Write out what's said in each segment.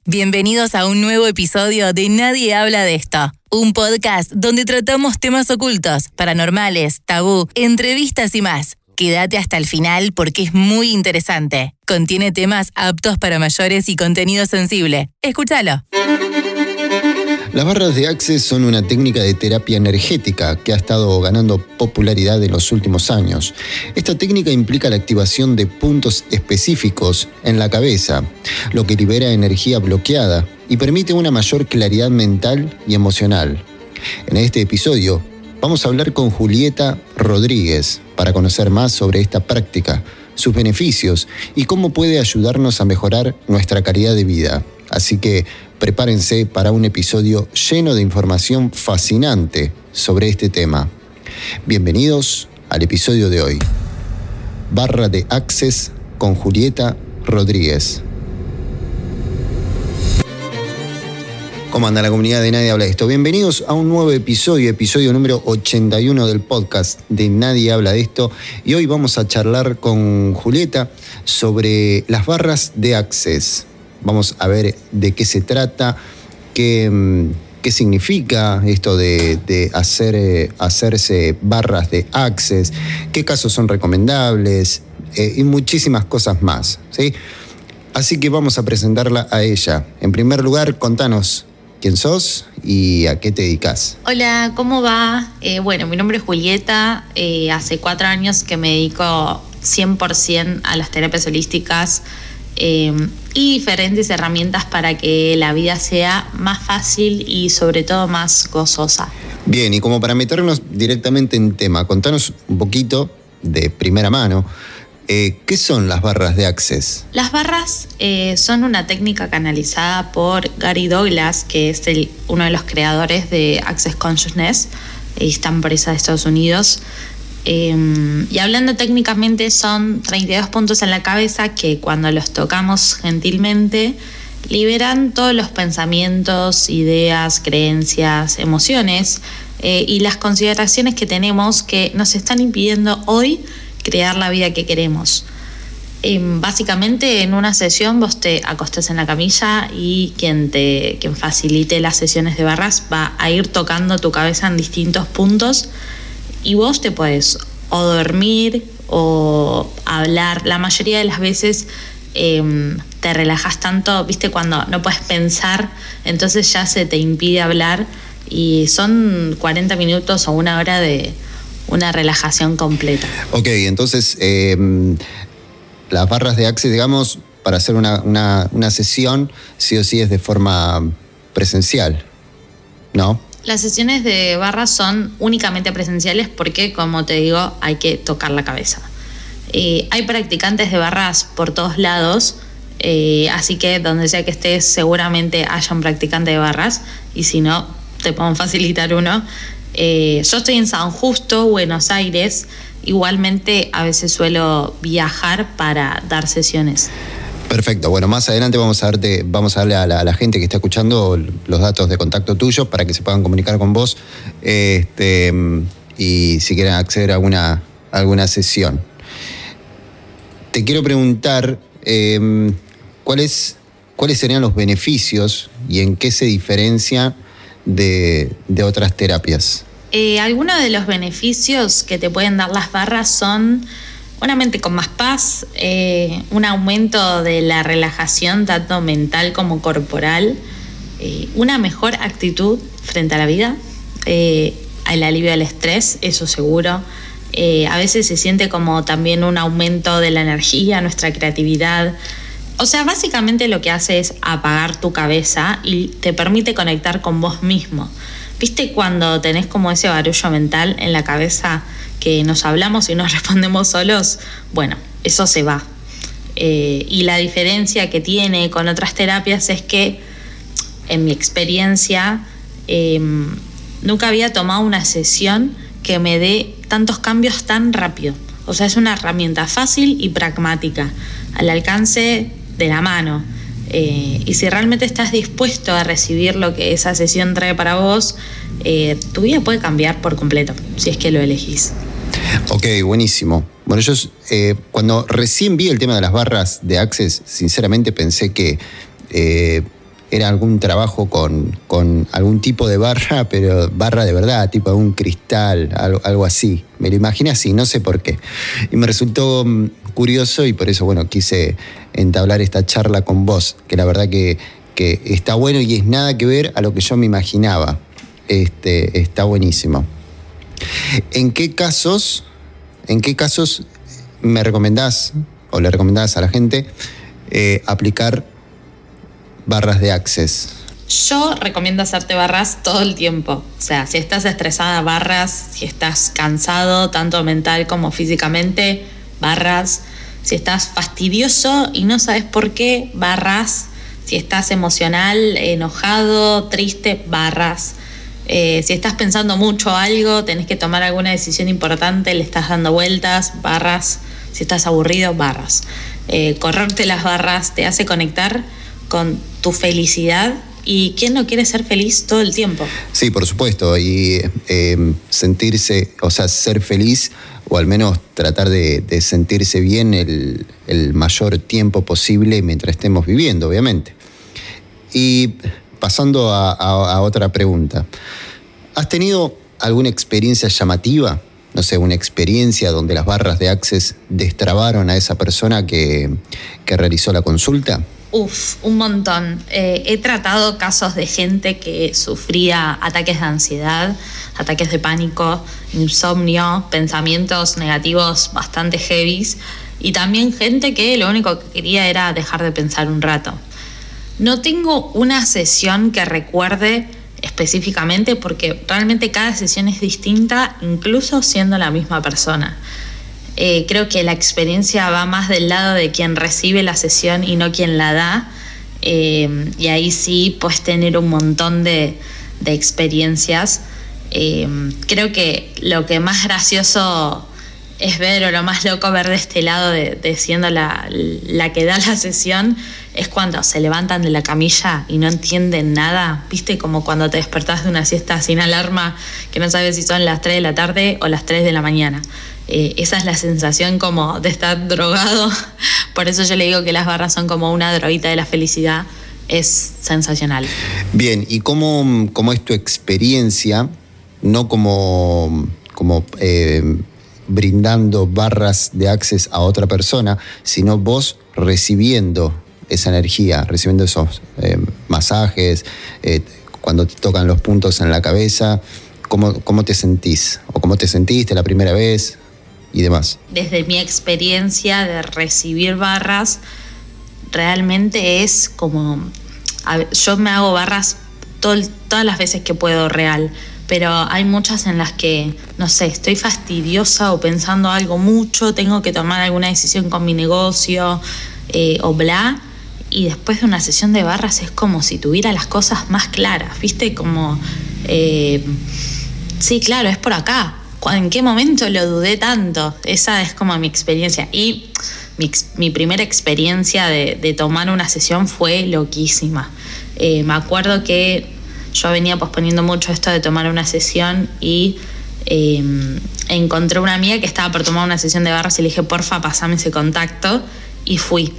Bienvenidos a un nuevo episodio de Nadie Habla de Esto, un podcast donde tratamos temas ocultos, paranormales, tabú, entrevistas y más. Quédate hasta el final porque es muy interesante. Contiene temas aptos para mayores y contenido sensible. Escúchalo. Las barras de Access son una técnica de terapia energética que ha estado ganando popularidad en los últimos años. Esta técnica implica la activación de puntos específicos en la cabeza, lo que libera energía bloqueada y permite una mayor claridad mental y emocional. En este episodio vamos a hablar con Julieta Rodríguez para conocer más sobre esta práctica, sus beneficios y cómo puede ayudarnos a mejorar nuestra calidad de vida. Así que prepárense para un episodio lleno de información fascinante sobre este tema. Bienvenidos al episodio de hoy. Barra de Access con Julieta Rodríguez. ¿Cómo anda la comunidad de Nadie Habla de Esto? Bienvenidos a un nuevo episodio número 81 del podcast de Nadie Habla de Esto. Y hoy vamos a charlar con Julieta sobre las barras de Access. Vamos a ver de qué se trata, qué significa esto de hacerse barras de Access, qué casos son recomendables y muchísimas cosas más, ¿sí? Así que vamos a presentarla a ella. En primer lugar, contanos quién sos y a qué te dedicas. Hola, ¿cómo va? Mi nombre es Julieta. Hace 4 años que me dedico 100% a las terapias holísticas y diferentes herramientas para que la vida sea más fácil y sobre todo más gozosa. Bien, y como para meternos directamente en tema, contanos un poquito de primera mano, ¿qué son las barras de Access? Las barras son una técnica canalizada por Gary Douglas, que es uno de los creadores de Access Consciousness, esta empresa de Estados Unidos. Y hablando técnicamente, son 32 puntos en la cabeza que cuando los tocamos gentilmente liberan todos los pensamientos, ideas, creencias, emociones y las consideraciones que tenemos que nos están impidiendo hoy crear la vida que queremos. Básicamente en una sesión vos te acostás en la camilla y quien facilite las sesiones de barras va a ir tocando tu cabeza en distintos puntos. Y vos te podés o dormir o hablar. La mayoría de las veces te relajas tanto, viste, cuando no puedes pensar, entonces ya se te impide hablar. Y son 40 minutos o 1 hora de una relajación completa. Ok, entonces las barras de Access, digamos, para hacer una sesión, sí o sí es de forma presencial, ¿no? Las sesiones de barras son únicamente presenciales porque, como te digo, hay que tocar la cabeza. Hay practicantes de barras por todos lados, así que donde sea que estés seguramente haya un practicante de barras y si no, te puedo facilitar uno. Yo estoy en San Justo, Buenos Aires. Igualmente a veces suelo viajar para dar sesiones. Perfecto, bueno, más adelante vamos a darle a la gente que está escuchando los datos de contacto tuyos para que se puedan comunicar con vos y si quieren acceder a alguna sesión. Te quiero preguntar ¿cuáles serían los beneficios y en qué se diferencia de otras terapias? Algunos de los beneficios que te pueden dar las barras son una mente con más paz, un aumento de la relajación tanto mental como corporal, una mejor actitud frente a la vida, el alivio del estrés, eso seguro. A veces se siente como también un aumento de la energía, nuestra creatividad. O sea, básicamente lo que hace es apagar tu cabeza y te permite conectar con vos mismo. ¿Viste cuando tenés como ese barullo mental en la cabeza que nos hablamos y nos respondemos solos? Bueno, eso se va. Y la diferencia que tiene con otras terapias es que, en mi experiencia, nunca había tomado una sesión que me dé tantos cambios tan rápido. O sea, es una herramienta fácil y pragmática, al alcance de la mano. Y si realmente estás dispuesto a recibir lo que esa sesión trae para vos, tu vida puede cambiar por completo, si es que lo elegís. Ok, buenísimo. Bueno, yo cuando recién vi el tema de las barras de Access, sinceramente pensé que era algún trabajo con algún tipo de barra, pero barra de verdad, tipo un cristal, algo así. Me lo imaginé así, no sé por qué. Y me resultó curioso y por eso, bueno, quise entablar esta charla con vos, que la verdad que está bueno y es nada que ver a lo que yo me imaginaba. Está buenísimo. ¿En qué casos me recomendás o le recomendás a la gente aplicar barras de Access? Yo recomiendo hacerte barras todo el tiempo. O sea, si estás estresada, barras. Si estás cansado, tanto mental como físicamente, barras. Si estás fastidioso y no sabes por qué, barras. Si estás emocional, enojado, triste, barras. Si estás pensando mucho algo, tenés que tomar alguna decisión importante, le estás dando vueltas, barras. Si estás aburrido, barras. Correrte las barras te hace conectar con tu felicidad. ¿Y quién no quiere ser feliz todo el tiempo? Sí, por supuesto. Y sentirse, o sea, ser feliz, o al menos tratar de sentirse bien el mayor tiempo posible mientras estemos viviendo, obviamente. Y pasando a otra pregunta. ¿Has tenido alguna experiencia llamativa? No sé, una experiencia donde las barras de Access destrabaron a esa persona que realizó la consulta. Un montón. He tratado casos de gente que sufría ataques de ansiedad, ataques de pánico, insomnio, pensamientos negativos bastante heavies, y también gente que lo único que quería era dejar de pensar un rato. No tengo una sesión que recuerde específicamente porque realmente cada sesión es distinta, incluso siendo la misma persona. Creo que la experiencia va más del lado de quien recibe la sesión y no quien la da, y ahí sí puedes tener un montón de experiencias. Creo que lo que más gracioso es ver, o lo más loco ver de este lado de siendo la que da la sesión, es cuando se levantan de la camilla y no entienden nada. ¿Viste? Como cuando te despertás de una siesta sin alarma, que no sabes si son las 3 de la tarde o las 3 de la mañana. Esa es la sensación como de estar drogado. Por eso yo le digo que las barras son como una droguita de la felicidad. Es sensacional. Bien, ¿y cómo es tu experiencia? No como brindando barras de Access a otra persona, sino vos recibiendo esa energía, recibiendo esos masajes, cuando te tocan los puntos en la cabeza. ¿Cómo te sentís? ¿O cómo te sentiste la primera vez? Y demás. Desde mi experiencia de recibir barras, realmente es como... yo me hago barras todas las veces que puedo, real, pero hay muchas en las que, no sé, estoy fastidiosa o pensando algo mucho, tengo que tomar alguna decisión con mi negocio o bla, y después de una sesión de barras es como si tuviera las cosas más claras, ¿viste? Como, sí, claro, es por acá. ¿En qué momento lo dudé tanto? Esa es como mi experiencia. Y mi primera experiencia de tomar una sesión fue loquísima. Me acuerdo que yo venía posponiendo mucho esto de tomar una sesión y encontré una amiga que estaba por tomar una sesión de barras y le dije, porfa, pasame ese contacto, y fui.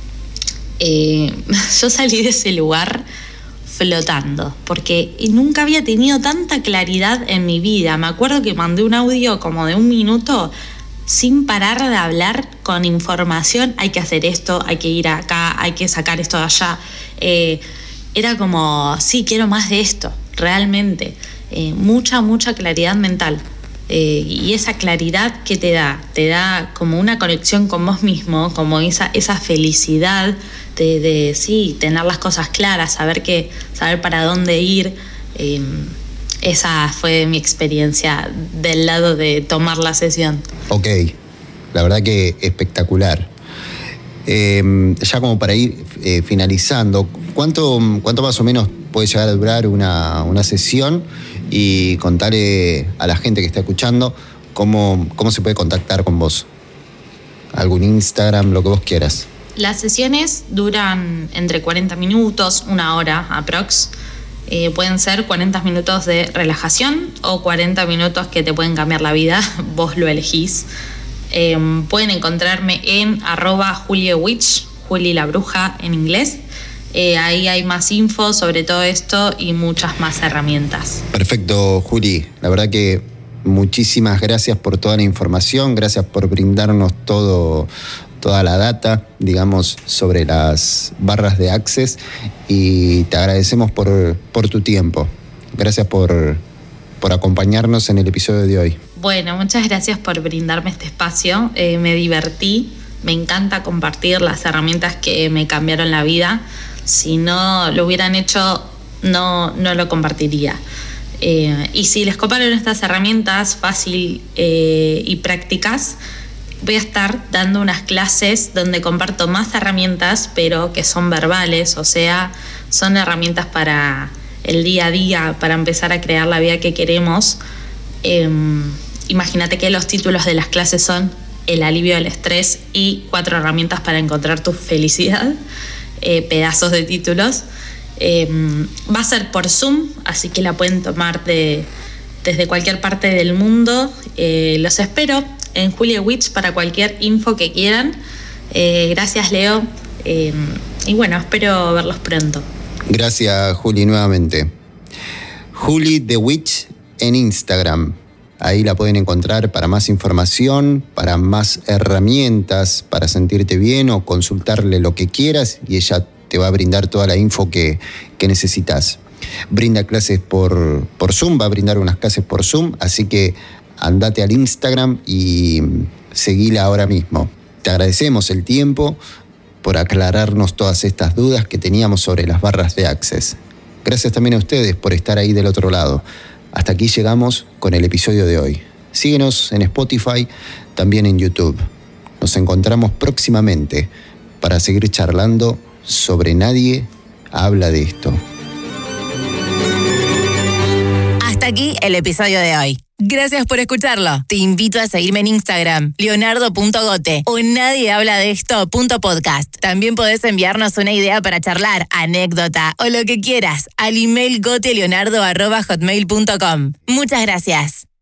Yo salí de ese lugar flotando, porque nunca había tenido tanta claridad en mi vida. Me acuerdo que mandé un audio como de 1 minuto sin parar de hablar con información. Hay que hacer esto, hay que ir acá, hay que sacar esto de allá. Era como, sí, quiero más de esto, realmente. Mucha claridad mental. Y esa claridad que te da como una conexión con vos mismo, como esa felicidad de sí, tener las cosas claras, saber para dónde ir. Esa fue mi experiencia del lado de tomar la sesión. Ok, la verdad que espectacular. Ya como para ir finalizando, ¿cuánto más o menos puede llegar a durar una sesión? Y contarle a la gente que está escuchando cómo se puede contactar con vos. ¿Algún Instagram, lo que vos quieras? Las sesiones duran entre 40 minutos, 1 hora aprox. Pueden ser 40 minutos de relajación o 40 minutos que te pueden cambiar la vida. Vos lo elegís. Pueden encontrarme en @Juliewitch, Juli la bruja en inglés. Ahí hay más info sobre todo esto y muchas más herramientas. Perfecto, Juli. La verdad que muchísimas gracias por toda la información, gracias por brindarnos toda la data, digamos, sobre las barras de Access, y te agradecemos por tu tiempo. Gracias por acompañarnos en el episodio de hoy. Bueno, muchas gracias por brindarme este espacio. Me divertí, me encanta compartir las herramientas que me cambiaron la vida. Si no lo hubieran hecho, no lo compartiría. Y si les coparon estas herramientas fácil y prácticas, voy a estar dando unas clases donde comparto más herramientas, pero que son verbales, o sea, son herramientas para el día a día, para empezar a crear la vida que queremos. Imagínate que los títulos de las clases son el alivio del estrés y 4 herramientas para encontrar tu felicidad. Pedazos de títulos. Va a ser por Zoom, así que la pueden tomar desde cualquier parte del mundo. Los espero en Julia Witch para cualquier info que quieran. Gracias, Leo. Y bueno, espero verlos pronto. Gracias, Juli, nuevamente. Juli The Witch en Instagram. Ahí la pueden encontrar para más información, para más herramientas, para sentirte bien o consultarle lo que quieras, y ella te va a brindar toda la info que necesitas. Brinda clases por Zoom, va a brindar unas clases por Zoom, así que andate al Instagram y seguila ahora mismo. Te agradecemos el tiempo por aclararnos todas estas dudas que teníamos sobre las barras de Access. Gracias también a ustedes por estar ahí del otro lado. Hasta aquí llegamos con el episodio de hoy. Síguenos en Spotify, también en YouTube. Nos encontramos próximamente para seguir charlando sobre Nadie Habla de Esto. Hasta aquí el episodio de hoy. Gracias por escucharlo. Te invito a seguirme en Instagram, leonardo.gote o nadiehabladeesto.podcast. También podés enviarnos una idea para charlar, anécdota o lo que quieras al email goteleonardo@hotmail.com. Muchas gracias.